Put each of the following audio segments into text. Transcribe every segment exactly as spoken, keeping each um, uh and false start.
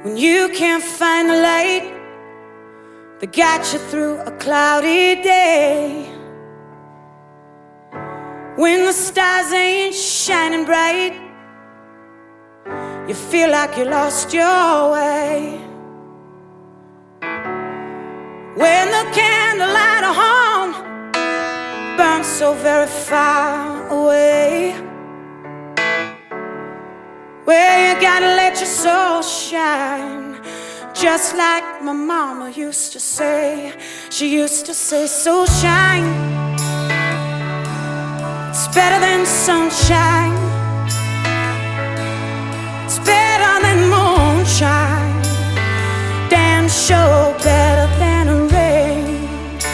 when you can't find the light that got you through a cloudy day, when the stars ain't shining bright, you feel like you lost your way, when the candlelight of home burns so very far away, where you gotta let your soul shine, just like my mama used to say. She used to say, so shine, it's better than sunshine, it's better than moonshine, damn sure better than a rain.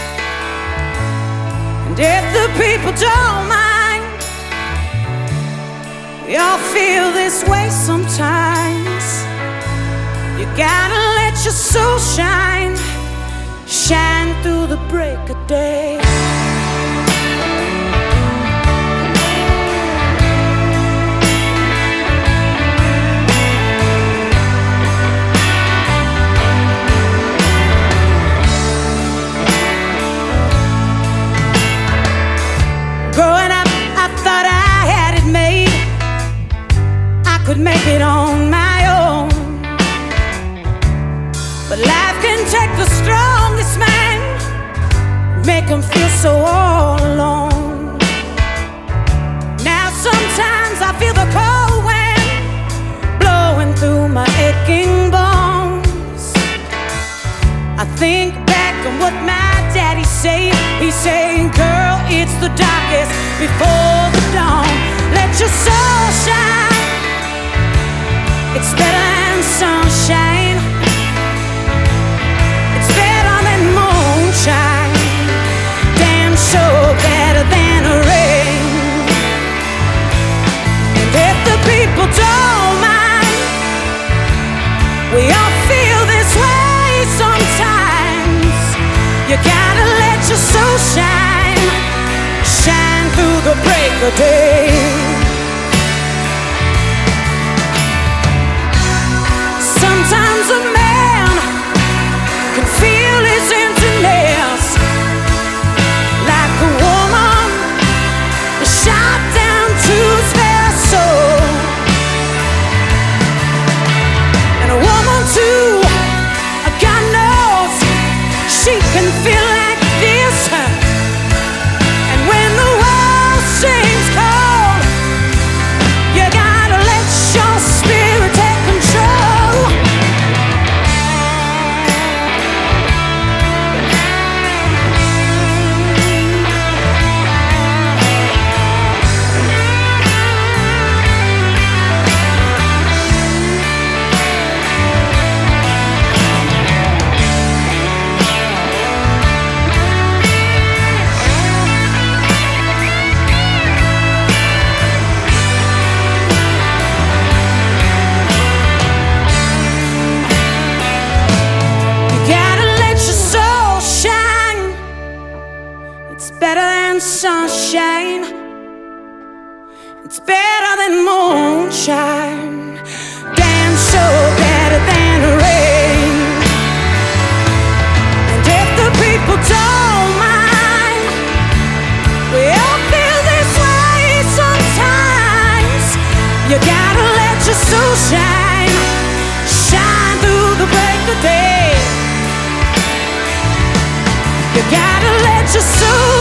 And if the people don't mind, we all feel this way sometimes. You gotta let your soul shine, shine through the break of day. Growing up, I thought I had it made, I could make it on my own. But life can take the strongest man, make him feel so all alone. Now sometimes I feel the cold wind blowing through my aching bones. I think back on what my daddy said. He's saying, girl, it's the darkest before the dawn. Let your soul shine, it's better than sunshine, it's better than moonshine, damn sure better than a rain. And if the people don't mind, we all feel this way sometimes. You gotta let your soul shine, shine through the break of day. Sometimes a man can feel his emptiness, like a woman shot down to his very soul. And a woman too, God knows, she can feel like this. And when the world seems cold, you gotta let your spirit take control. It's better than sunshine, it's better than moonshine, damn sure better than rain. And if the people don't mind, we all feel this way sometimes. You gotta let your soul shine, shine through the break of day. You gotta let your soul